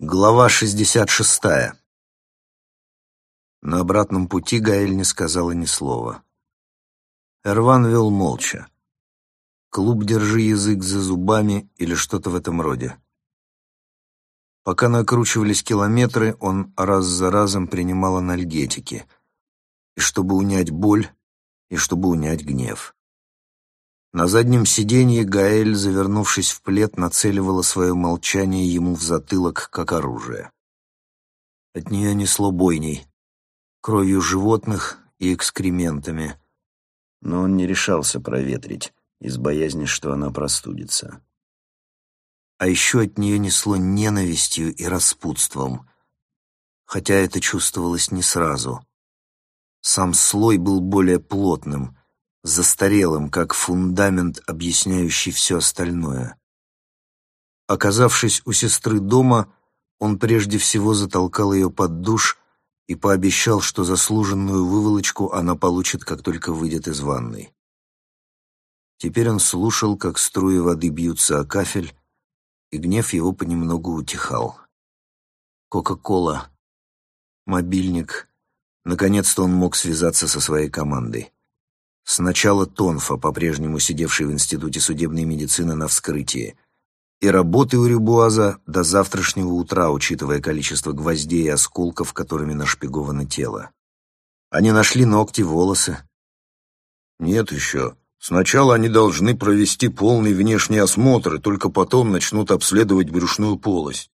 Глава 66. На обратном пути Гаэль не сказала ни слова. Эрван вел молча. Клуб «Держи язык за зубами» или что-то в этом роде. Пока накручивались километры, он раз за разом принимал анальгетики. И чтобы унять боль, и чтобы унять гнев. На заднем сиденье Гаэль, завернувшись в плед, нацеливала свое молчание ему в затылок, как оружие. От нее несло бойней, кровью животных и экскрементами, но он не решался проветрить, из боязни, что она простудится. А еще от нее несло ненавистью и распутством, хотя это чувствовалось не сразу. Сам слой был более плотным, застарелым, как фундамент, объясняющий все остальное. Оказавшись у сестры дома, он прежде всего затолкал ее под душ и пообещал, что заслуженную выволочку она получит, как только выйдет из ванной. Теперь он слушал, как струи воды бьются о кафель, и гнев его понемногу утихал. Кока-кола, мобильник. Наконец-то он мог связаться со своей командой. Сначала Тонфа, по-прежнему сидевший в Институте судебной медицины на вскрытии, и работы у Рибуаза до завтрашнего утра, учитывая количество гвоздей и осколков, которыми нашпиговано тело. Они нашли ногти, волосы. Нет еще. Сначала они должны провести полный внешний осмотр, и только потом начнут обследовать брюшную полость.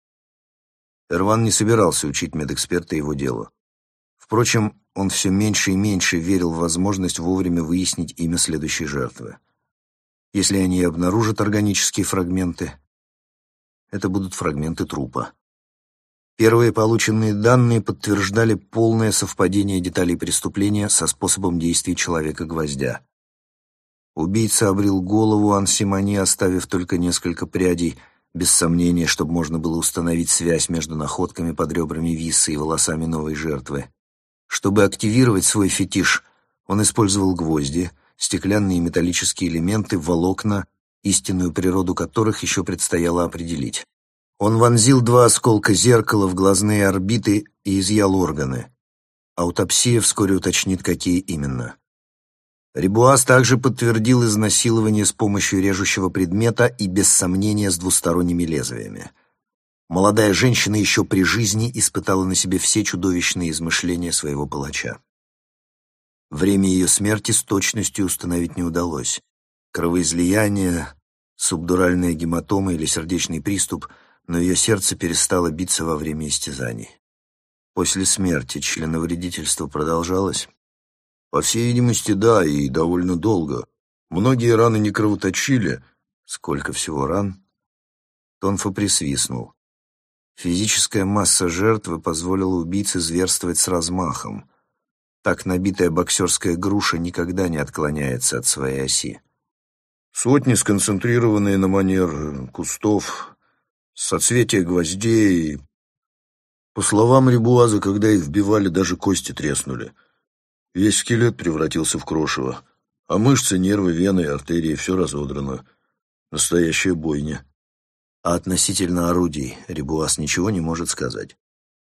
Эрван не собирался учить медэксперта его делу. Впрочем, он все меньше и меньше верил в возможность вовремя выяснить имя следующей жертвы. Если они обнаружат органические фрагменты, это будут фрагменты трупа. Первые полученные данные подтверждали полное совпадение деталей преступления со способом действий человека-гвоздя. Убийца обрил голову Ансимани, оставив только несколько прядей, без сомнения, чтобы можно было установить связь между находками под ребрами Виссы и волосами новой жертвы. Чтобы активировать свой фетиш, он использовал гвозди, стеклянные и металлические элементы, волокна, истинную природу которых еще предстояло определить. Он вонзил 2 осколка зеркала в глазные орбиты и изъял органы. Аутопсия вскоре уточнит, какие именно. Рибуаз также подтвердил изнасилование с помощью режущего предмета и, без сомнения, с двусторонними лезвиями. Молодая женщина еще при жизни испытала на себе все чудовищные измышления своего палача. Время ее смерти с точностью установить не удалось. Кровоизлияние, субдуральная гематома или сердечный приступ, но ее сердце перестало биться во время истязаний. После смерти членовредительство продолжалось? По всей видимости, да, и довольно долго. Многие раны не кровоточили. Сколько всего ран? Тонфа присвистнул. Физическая масса жертвы позволила убийце зверствовать с размахом. Так набитая боксерская груша никогда не отклоняется от своей оси. Сотни, сконцентрированные на манер кустов, соцветия гвоздей. По словам Рибуаза, когда их вбивали, даже кости треснули. Весь скелет превратился в крошево, а мышцы, нервы, вены и артерии все разодрано. Настоящая бойня. А относительно орудий Рибуаз ничего не может сказать.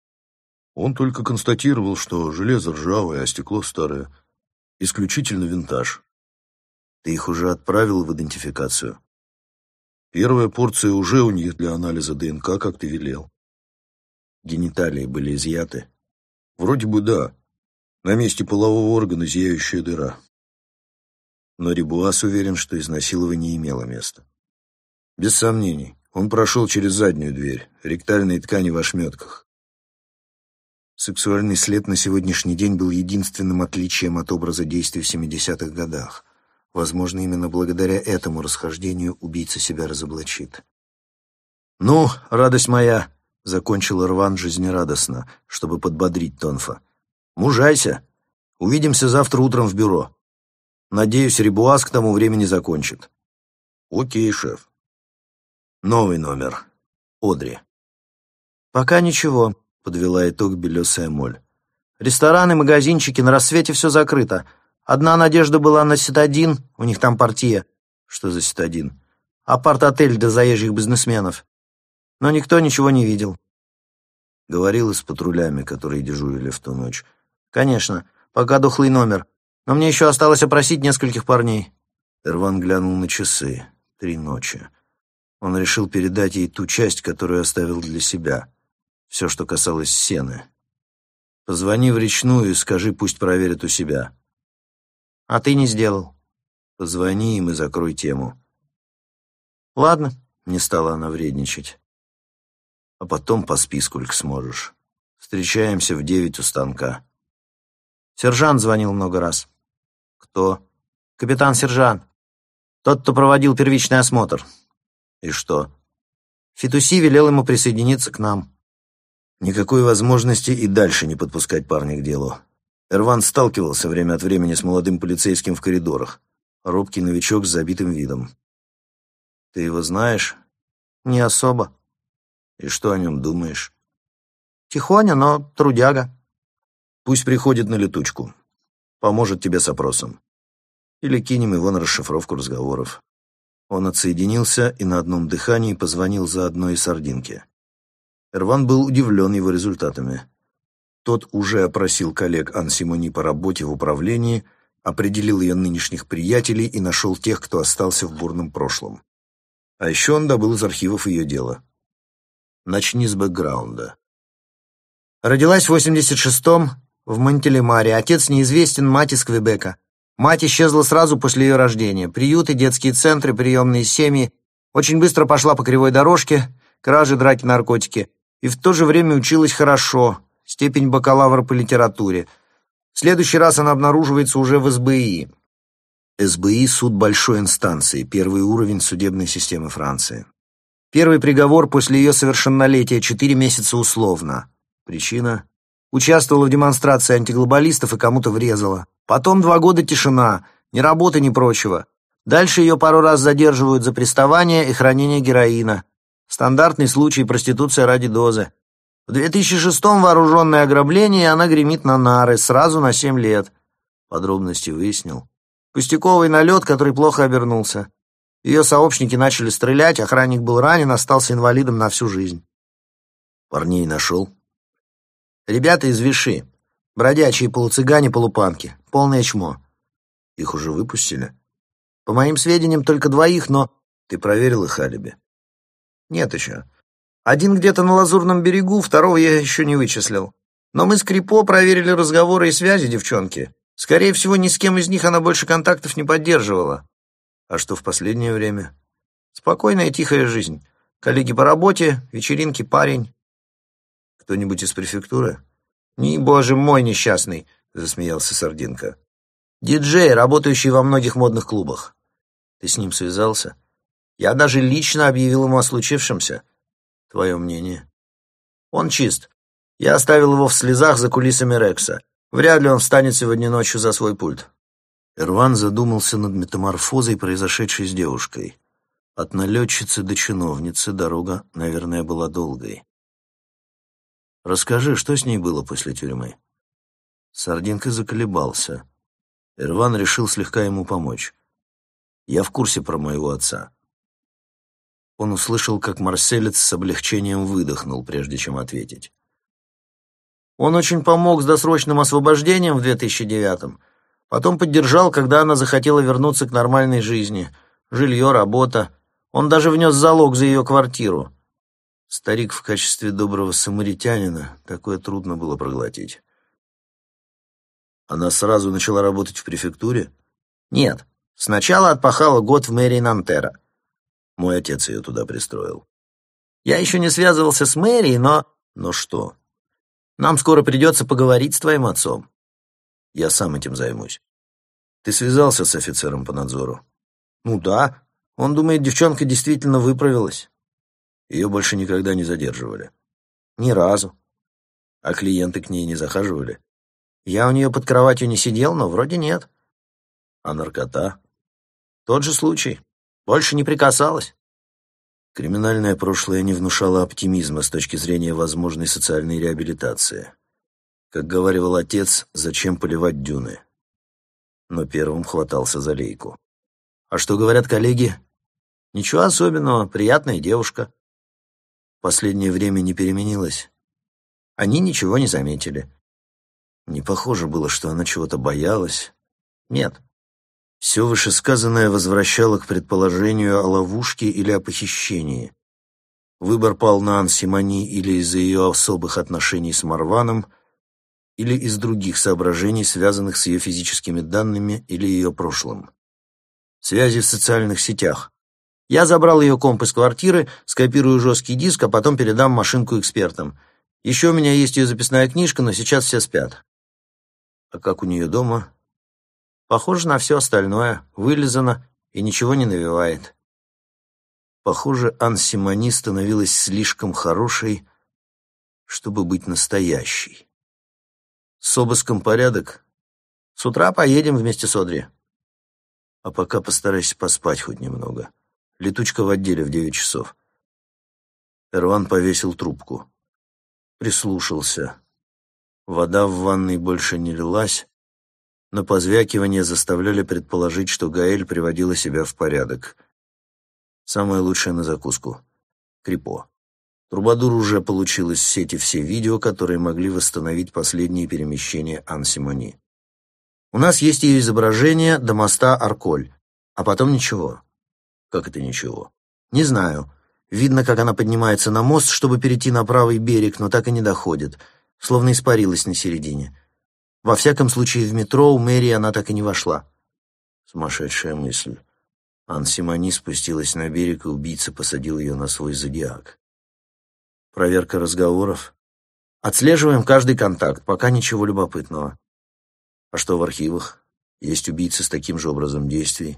Он только констатировал, что железо ржавое, а стекло старое. Исключительно винтаж. Ты их уже отправил в идентификацию? Первая порция уже у них для анализа ДНК, как ты велел. Гениталии были изъяты? Вроде бы да. На месте полового органа зияющая дыра. Но Рибуаз уверен, что изнасилование имело место. Без сомнений. Он прошел через заднюю дверь, ректальные ткани в ошметках. Сексуальный след на сегодняшний день был единственным отличием от образа действий в 70-х годах. Возможно, именно благодаря этому расхождению убийца себя разоблачит. «Ну, радость моя!» — закончил Эрван жизнерадостно, чтобы подбодрить Тонфа. «Мужайся! Увидимся завтра утром в бюро. Надеюсь, Рибуаз к тому времени закончит». «Окей, шеф». Новый номер. Одри. «Пока ничего», — подвела итог белесая моль. «Рестораны, магазинчики, на рассвете все закрыто. Одна надежда была на Ситадин, у них там партия». «Что за Ситадин?» «Апарт-отель для заезжих бизнесменов». Но никто ничего не видел. Говорила с патрулями, которые дежурили в ту ночь. Конечно, пока дохлый номер. Но мне еще осталось опросить нескольких парней. Эрван глянул на часы. 3 ночи. Он решил передать ей ту часть, которую оставил для себя. Все, что касалось Сены. Позвони в речную и скажи, пусть проверят у себя. А ты не сделал. Позвони им и закрой тему. Ладно. Не стала она вредничать. А потом поспи, сколько сможешь. Встречаемся в 9 у станка. Сержант звонил много раз. Кто? Капитан-сержант. Тот, кто проводил первичный осмотр. И что? Фетуси велел ему присоединиться к нам. Никакой возможности и дальше не подпускать парня к делу. Эрван сталкивался время от времени с молодым полицейским в коридорах. Робкий новичок с забитым видом. Ты его знаешь? Не особо. И что о нем думаешь? Тихоня, но трудяга. Пусть приходит на летучку. Поможет тебе с опросом. Или кинем его на расшифровку разговоров. Он отсоединился и на одном дыхании позвонил заодно и Сардинке. Эрван был удивлен его результатами. Тот уже опросил коллег Ан-Симони по работе в управлении, определил ее нынешних приятелей и нашел тех, кто остался в бурном прошлом. А еще он добыл из архивов ее дело. Начни с бэкграунда. Родилась в 86-м в Монтелемаре. Отец неизвестен, мать из Квебека. Мать исчезла сразу после ее рождения. Приюты, детские центры, приемные семьи. Очень быстро пошла по кривой дорожке, кражи, драки, наркотики. И в то же время училась хорошо. Степень бакалавра по литературе. В следующий раз она обнаруживается уже в СБИ. СБИ – суд большой инстанции, первый уровень судебной системы Франции. Первый приговор после ее совершеннолетия – 4 месяца условно. Причина? Участвовала в демонстрации антиглобалистов и кому-то врезала. Потом 2 года тишина, ни работы, ни прочего. Дальше ее пару раз задерживают за приставание и хранение героина. Стандартный случай проституция ради дозы. В 2006-м вооруженное ограбление, и она гремит на нары, сразу на 7 лет. Подробности выяснил? Пустяковый налет, который плохо обернулся. Ее сообщники начали стрелять, охранник был ранен, остался инвалидом на всю жизнь. Парней нашел? Ребята из Виши. Бродячие полуцыгане, полупанки. Полное чмо. Их уже выпустили? По моим сведениям, только 2, но... Ты проверил их алиби? Нет еще. Один где-то на Лазурном берегу, 2-го я еще не вычислил. Но мы с Крипо проверили разговоры и связи девчонки. Скорее всего, ни с кем из них она больше контактов не поддерживала. А что в последнее время? Спокойная, тихая жизнь. Коллеги по работе, вечеринки, парень. Кто-нибудь из префектуры? Не, боже мой, несчастный, засмеялся Сардинка. Диджей, работающий во многих модных клубах. Ты с ним связался? Я даже лично объявил ему о случившемся. Твое мнение? Он чист. Я оставил его в слезах за кулисами Рекса. Вряд ли он встанет сегодня ночью за свой пульт. Эрван задумался над метаморфозой, произошедшей с девушкой. От налетчицы до чиновницы дорога, наверное, была долгой. Расскажи, что с ней было после тюрьмы? Сардинка заколебался. Эрван решил слегка ему помочь. Я в курсе про моего отца. Он услышал, как марселец с облегчением выдохнул, прежде чем ответить. Он очень помог с досрочным освобождением в 2009-м. Потом поддержал, когда она захотела вернуться к нормальной жизни. Жилье, работа. Он даже внес залог за ее квартиру. Старик в качестве доброго самаритянина, такое трудно было проглотить. Она сразу начала работать в префектуре? Нет. Сначала отпахала год в мэрии Нантера. Мой отец ее туда пристроил. Я еще не связывался с мэрией, но... Но что? Нам скоро придется поговорить с твоим отцом. Я сам этим займусь. Ты связался с офицером по надзору? Ну да. Он думает, девчонка действительно выправилась. Ее больше никогда не задерживали? Ни разу. А клиенты к ней не захаживали? Я у нее под кроватью не сидел, но вроде нет. А наркота? Тот же случай. Больше не прикасалась. Криминальное прошлое не внушало оптимизма с точки зрения возможной социальной реабилитации. Как говаривал отец, зачем поливать дюны? Но первым хватался за лейку. А что говорят коллеги? Ничего особенного, приятная девушка. Последнее время не переменилась? Они ничего не заметили. Не похоже было, что она чего-то боялась. Нет. Все вышесказанное возвращало к предположению о ловушке или о похищении. Выбор пал на Ан Симони или из-за ее особых отношений с Марваном, или из других соображений, связанных с ее физическими данными или ее прошлым. Связи в социальных сетях. Я забрал ее комп из квартиры, скопирую жесткий диск, а потом передам машинку экспертам. Еще у меня есть ее записная книжка, но сейчас все спят. А как у нее дома? Похоже на все остальное. Вылизано и ничего не навевает. Похоже, Ан Симони становилась слишком хорошей, чтобы быть настоящей. С обыском порядок? С утра поедем вместе с Одри. А пока постарайся поспать хоть немного. Летучка в отделе в 9 часов. Эрван повесил трубку. Прислушался. Вода в ванной больше не лилась, но позвякивания заставляли предположить, что Гаэль приводила себя в порядок. Самое лучшее на закуску — крипо. Трубадур уже получил из сети все видео, которые могли восстановить последние перемещения Ан Симони. У нас есть ее изображение до моста Арколь, а потом ничего. Как это ничего? Не знаю. Видно, как она поднимается на мост, чтобы перейти на правый берег, но так и не доходит, словно испарилась на середине. Во всяком случае, в метро у мэрии она так и не вошла. Сумасшедшая мысль. Ан Симони спустилась на берег, и убийца посадил ее на свой зодиак. Проверка разговоров. Отслеживаем каждый контакт, пока ничего любопытного. А что в архивах? Есть убийцы с таким же образом действий?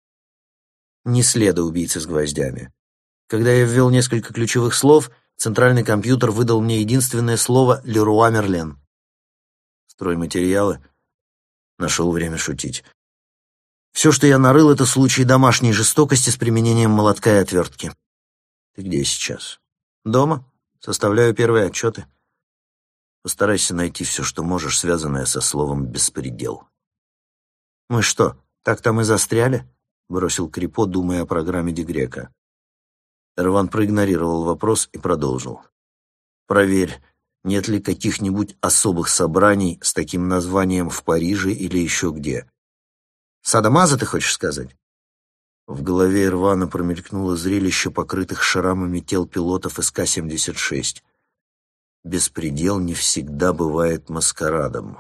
Ни следа убийцы с гвоздями. Когда я ввел несколько ключевых слов, центральный компьютер выдал мне единственное слово «Леруа Мерлен». Стройматериалы? Нашел время шутить. Все, что я нарыл, это случаи домашней жестокости с применением молотка и отвертки. Ты где сейчас? Дома. Составляю первые отчеты. Постарайся найти все, что можешь, связанное со словом «беспредел». Мы что, так там и застряли? Бросил Крипо, думая о программе Дегрека. Эрван проигнорировал вопрос и продолжил. Проверь, нет ли каких-нибудь особых собраний с таким названием в Париже или еще где. Садомаза, ты хочешь сказать? В голове Эрвана промелькнуло зрелище покрытых шрамами тел пилотов СК-76. Беспредел не всегда бывает маскарадом.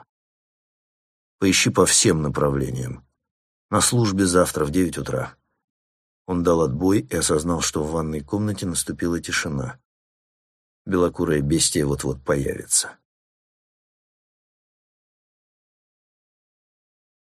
Поищи по всем направлениям. На службе завтра в 9 утра. Он дал отбой и осознал, что в ванной комнате наступила тишина. Белокурая бестия вот-вот появится.